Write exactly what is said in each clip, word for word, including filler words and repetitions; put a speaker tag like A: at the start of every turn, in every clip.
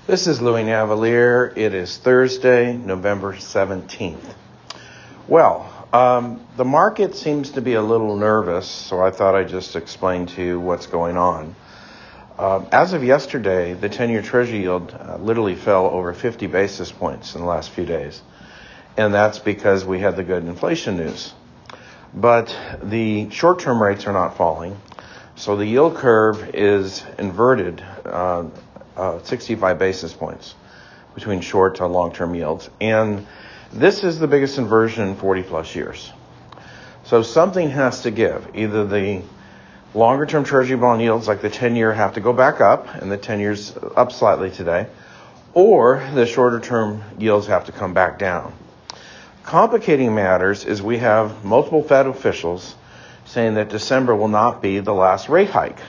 A: This is Louis Navalier. It is Thursday, November seventeenth. Well, um, the market seems to be a little nervous, so I thought I'd just explain to you what's going on. Uh, as of yesterday, the ten-year Treasury yield uh, literally fell over fifty basis points in the last few days, and that's because we had the good inflation news. But the short-term rates are not falling, so the yield curve is inverted uh, uh, sixty-five basis points between short to long-term yields. And this is the biggest inversion in forty plus years. So something has to give. Either the longer-term Treasury bond yields, like the ten-year, have to go back up, and the ten year's up slightly today, or the shorter-term yields have to come back down. Complicating matters is we have multiple Fed officials saying that December will not be the last rate hike.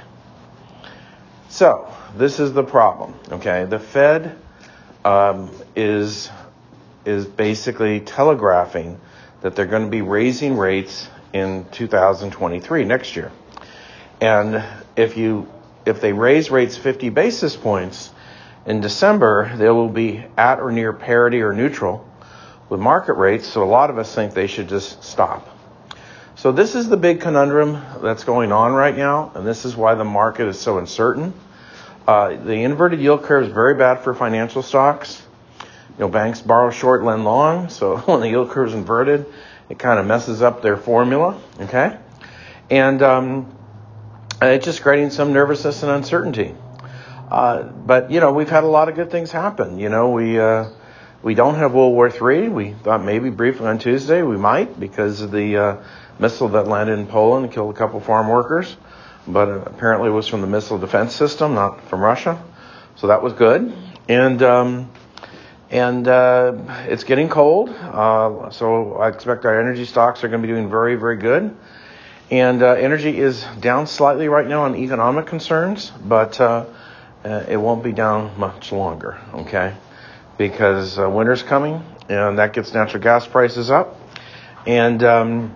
A: So this is the problem, okay? The Fed um, is is basically telegraphing that they're going to be raising rates in two thousand twenty-three, next year. And if you if they raise rates fifty basis points in December, they will be at or near parity or neutral with market rates, so a lot of us think they should just stop. So this is the big conundrum that's going on right now, and this is why the market is so uncertain. Uh, the inverted yield curve is very bad for financial stocks. You know, banks borrow short, lend long, so when the yield curve is inverted, it kind of messes up their formula, okay? And um, it's just creating some nervousness and uncertainty. Uh, but, you know, we've had a lot of good things happen. You know, we... Uh, We don't have World War Three. We thought maybe briefly on Tuesday we might because of the uh, missile that landed in Poland and killed a couple farm workers. But uh, apparently it was from the missile defense system, not from Russia. So that was good. And um, and uh, it's getting cold. Uh, so I expect our energy stocks are going to be doing very, very good. And uh, energy is down slightly right now on economic concerns, but uh, uh, it won't be down much longer, okay? Because uh, winter's coming, and that gets natural gas prices up. And um,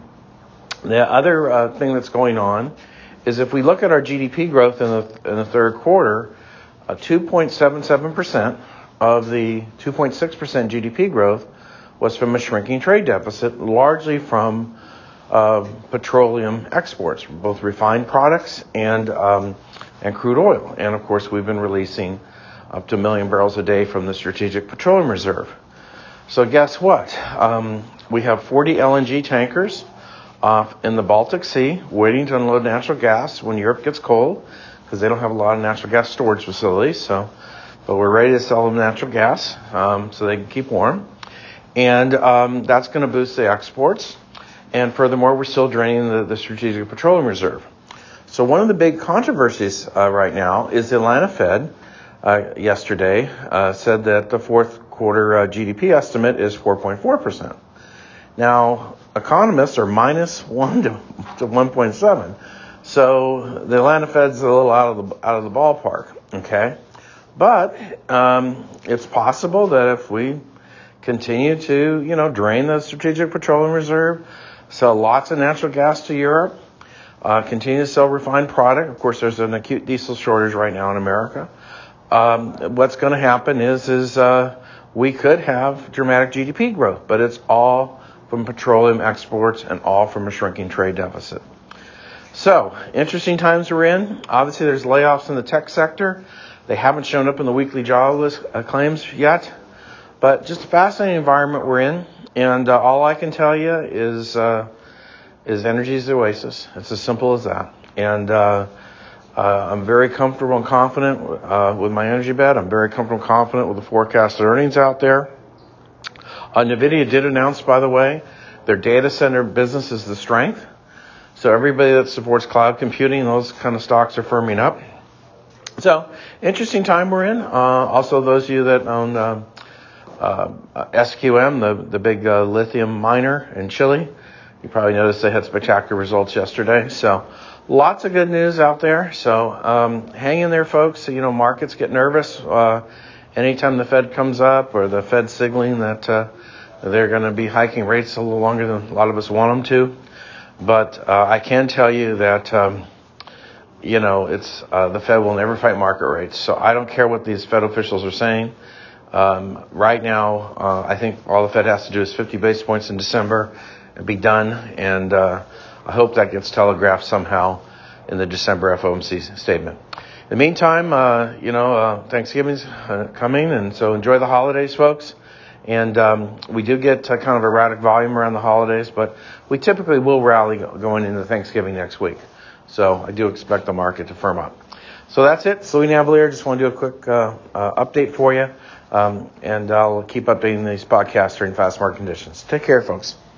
A: the other uh, thing that's going on is if we look at our G D P growth in the in the third quarter, uh, two point seven seven percent of the two point six percent G D P growth was from a shrinking trade deficit, largely from uh, petroleum exports, both refined products and um, and crude oil. And of course, we've been releasing up to a million barrels a day from the Strategic Petroleum Reserve. So guess what? Um, we have forty L N G tankers off in the Baltic Sea waiting to unload natural gas when Europe gets cold, because they don't have a lot of natural gas storage facilities. So, but we're ready to sell them natural gas um, so they can keep warm. And um, that's going to boost the exports. And furthermore, we're still draining the, the Strategic Petroleum Reserve. So one of the big controversies uh, right now is the Atlanta Fed Uh, yesterday uh, said that the fourth quarter uh, G D P estimate is four point four percent. Now, economists are minus one to, to one point seven. So the Atlanta Fed's a little out of the out of the ballpark, okay? But um, it's possible that if we continue to, you know, drain the Strategic Petroleum Reserve, sell lots of natural gas to Europe, uh, continue to sell refined product. Of course, there's an acute diesel shortage right now in America. Um, what's going to happen is, is uh, we could have dramatic G D P growth, but it's all from petroleum exports and all from a shrinking trade deficit. So, interesting times we're in. Obviously, there's layoffs in the tech sector. They haven't shown up in the weekly jobless uh, claims yet, but just a fascinating environment we're in. And uh, all I can tell you is, uh, is energy is the oasis. It's as simple as that. And uh, Uh, I'm very comfortable and confident uh, with my energy bet. I'm very comfortable and confident with the forecasted earnings out there. Uh, NVIDIA did announce, by the way, their data center business is the strength. So everybody that supports cloud computing, those kind of stocks are firming up. So interesting time we're in. Uh, also, those of you that own uh, uh, S Q M, the, the big uh, lithium miner in Chile, you probably noticed they had spectacular results yesterday. So lots of good news out there. So um, hang in there, folks. You know, markets get nervous uh, anytime the Fed comes up or the Fed signaling that uh, they're going to be hiking rates a little longer than a lot of us want them to. But uh, I can tell you that um, you know, it's uh, the Fed will never fight market rates. So I don't care what these Fed officials are saying. Um, right now, uh, I think all the Fed has to do is fifty basis points in December and be done. And uh, I hope that gets telegraphed somehow in the December F O M C statement. In the meantime, uh, you know, uh, Thanksgiving's uh, coming, and so enjoy the holidays, folks. And um, we do get uh, kind of erratic volume around the holidays, but we typically will rally going into Thanksgiving next week. So I do expect the market to firm up. So that's it. Louis Navellier, just want to do a quick uh, uh, update for you. Um, and I'll keep updating these podcasts during fast market conditions. Take care, folks.